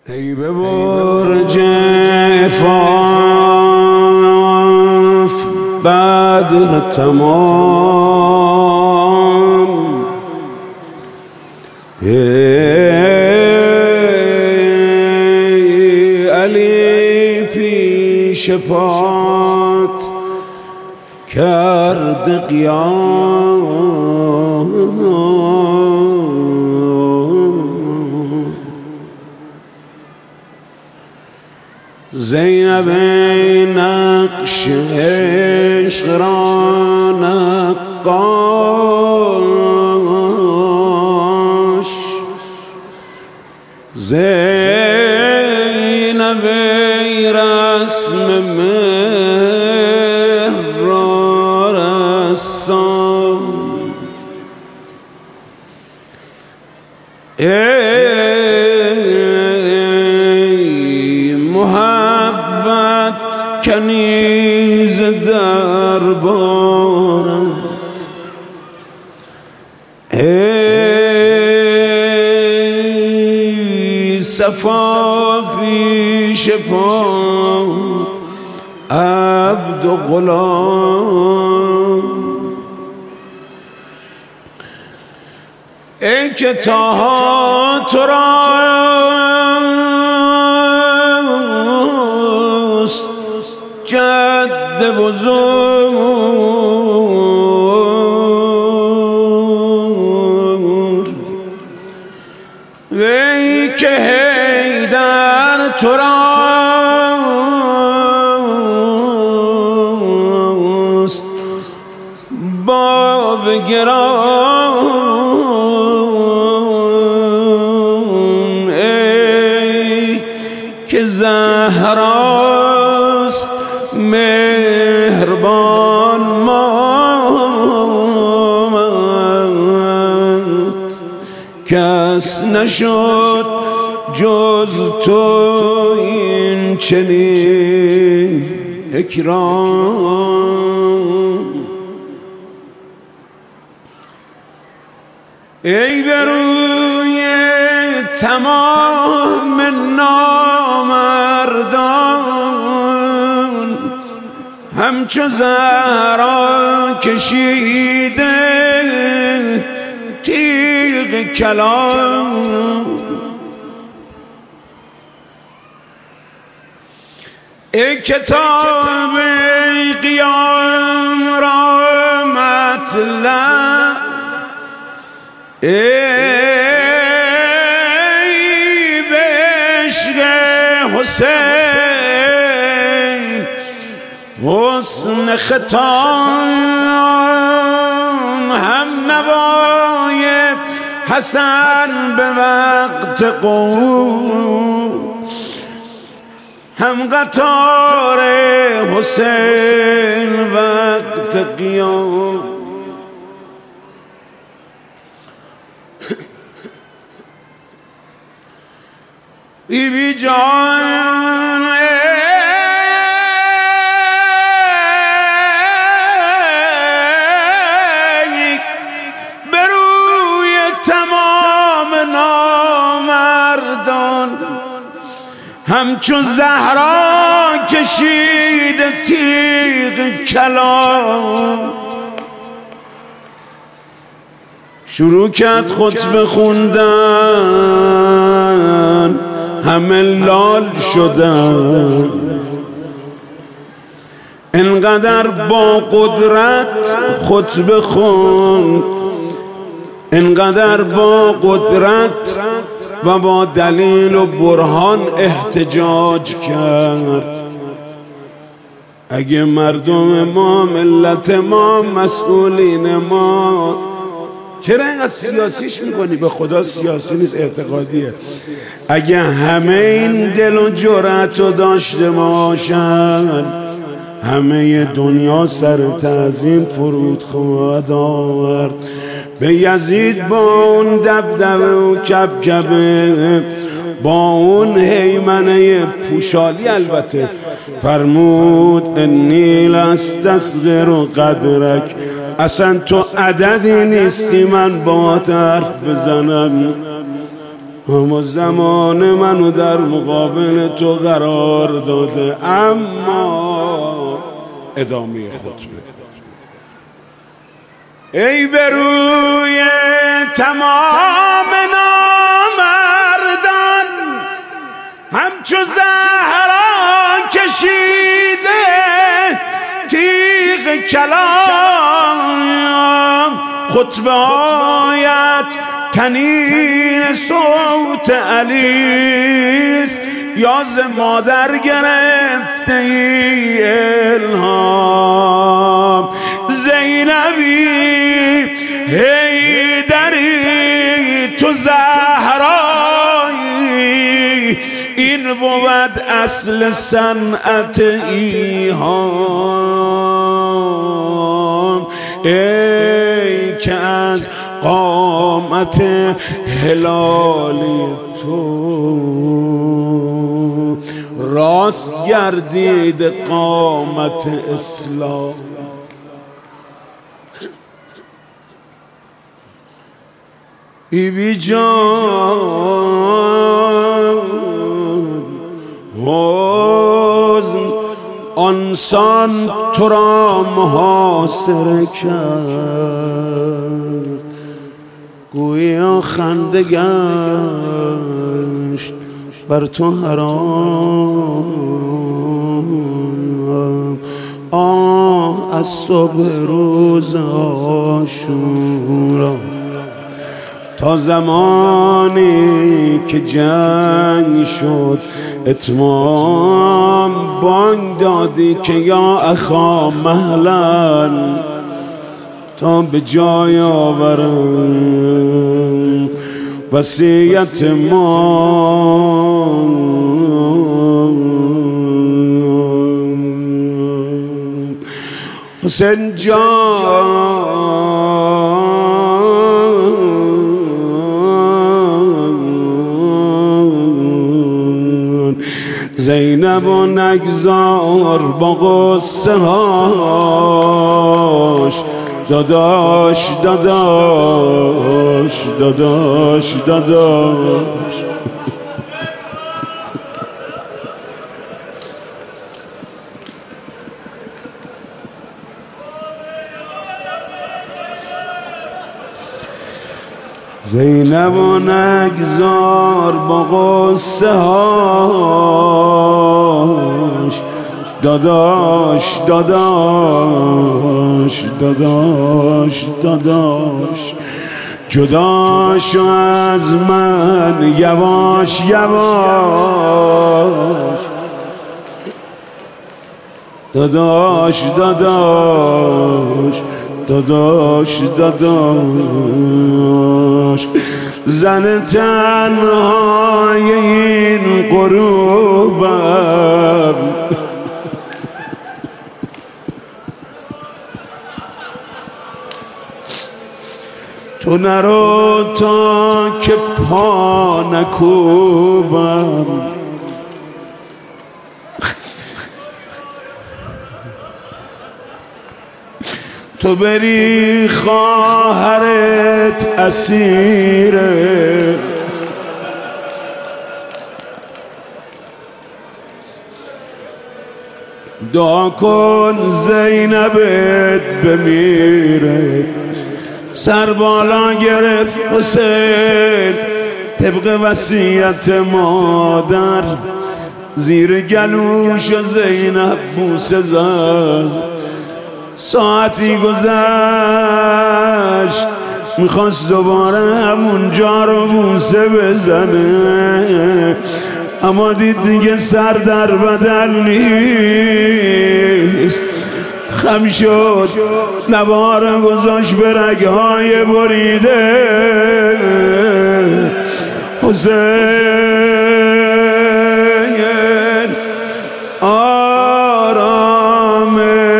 ای به برج عفاف بدر تمام، ای علی پیش پات کرد قیام. زینب نقش عشق را نقاش، زینب رسم مهر را رسام، کنیز دربارت، ای صفا پیش پات عبد و غلام، ای که تا تو راست جد بزرگ، وی که حیدر تو راست باب گران، ای که زهراست مهربان مامت، کس نشد جز تو این چنین اکرام. ای به روی تمام نامردان همچو زهرا کشیده تیغ کلام، ای کتاب قیام را مطلع، ای به عشق حسین حسن ختام، هم نوای حسن به وقت قوم، هم قطار حسین وقت قیام. بی بی جان بروی تمام نامردان همچون زهرا کشید تیغ کلام، شروع کرد خطبه خوندن، همه لال شدن، انقدر با قدرت خطبه خوند، انقدر با قدرت و با دلیل و برهان احتجاج کرد. اگه مردم ما، ملت ما، مسئولین ما، چرا اینقدر سیاسیش میکنی؟ به خدا سیاسی نیست، اعتقادیه. اگه همه این دل و جرأت رو داشته باشن، همه دنیا سر تعظیم فرود خواهد آورد به یزید، با اون دبدبه و کبکبه، با اون هیمنه پوشالی. البته فرمود انی لستسغر قدرک، اصلا تو عددی نیستی من با حرف بزنم. اما زمان منو در مقابل تو قرار داده. اما ادامه خطبه: ای به روی تمام نامردان همچو زهرا کشیده تیغ کلام، خطبه آیت تنین صوت علیست، یا ز مادر گرفته ای الهام. زینبی حیدری تو زهرایی، این بود اصل صنعت ایهام. ای که از قامت هلالی تو راست گردید قامت اسلام. بی بی جان حزن آنسان تو را محاصره کرد، گویا خنده گشت بر تو حرام. آه از صبح روز عاشورا تا زمانی که جنگ شد اتمام، بانگ دادی که یا اخا مهلا تا به جای آورم وصیت ما. حسین جان زینب و نگذار با غصه هاش، داداش داداش داداش داداش. زینب و نگذار با غصه هاش، داداش داداش داداش داداش. جداش از من یواش یواش، داداش داداش داداش داداش. زن تنهای این غروبم، تو نرو تا که پا نکوبم. تو بری خواهرت اسیره، دعا کن زینبت بمیره. سر بالا گرفت حسین طبق وصیت مادر، زیر گلوش زینب بوسه زد. ساعتی گذشت میخواست دوباره همونجا رو بوسه بزنه، اما دید دیگه سر در بدن نیست. خم شد نوار گذاشت به رگهای بریده. حسین آرام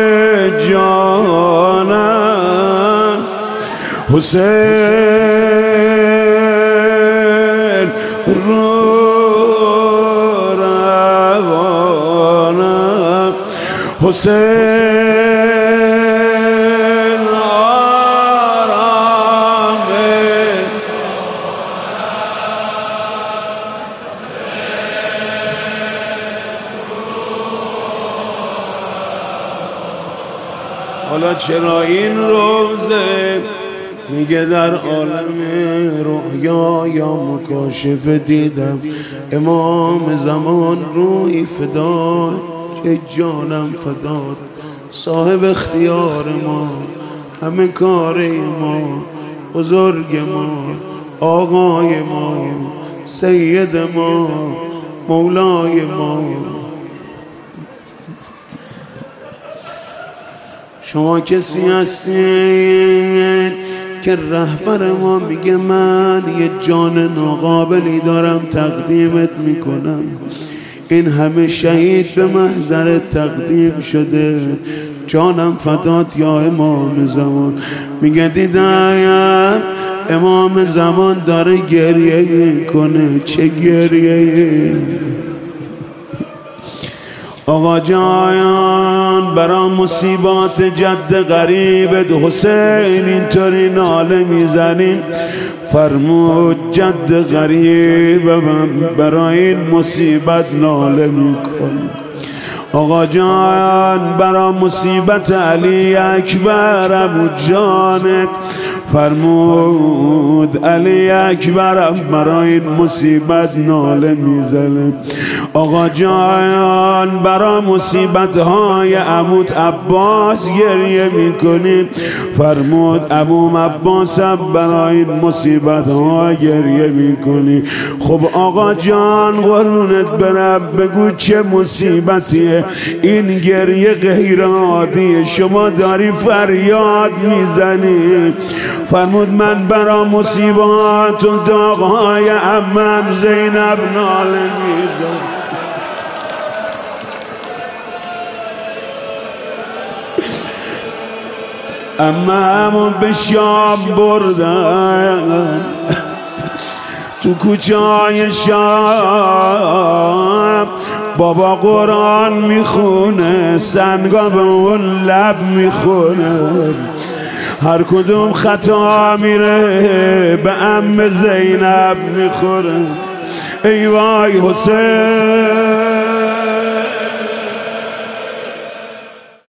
جانم، حسین رو روانم، حسین آرام حالا چرا این روزه میگه در عالم رؤیا یا مکاشف دیدم امام زمان روی فدای که جانم فداد صاحب اختیار ما همه کار ما بزرگ ما آقای ما سید ما مولای ما. شما کسی هستید که رهبر ما میگه من یه جان ناقابلی دارم تقدیمت میکنم، این همه شهید به محضر تقدیم شده، جانم فدات یا امام زمان. میگه دیدم امام زمان داره گریه میکنه، چه گریه. آقا جان برا مصیبات جد غریبت حسین اینطوری ناله میزنی، فرمود جد غریبم برا این مصیبت ناله میکنی. آقا جان برا مصیبت علی اکبر ابو جانت فرمود علی اکبرم برای این مصیبت ناله میزنه. آقا جان برای مصیبت های عموت عباس گریه میکنی، فرمود ابو عباس برای این مصیبت ها گریه میکنی. خب آقا جان قربونت برم بگو چه مصیبتیه این گریه غیر عادیه، شما داری فریاد میزنی. فرمود من برا مصیبات و داغ‌های عمم زینب ناله میزنم. عممو به شام بردن تو کوچه های شام، بابا قرآن میخونه سنگا به اون لب میخونه، هر کدوم خطا میره به عم زینب میخوره. ای وای حسین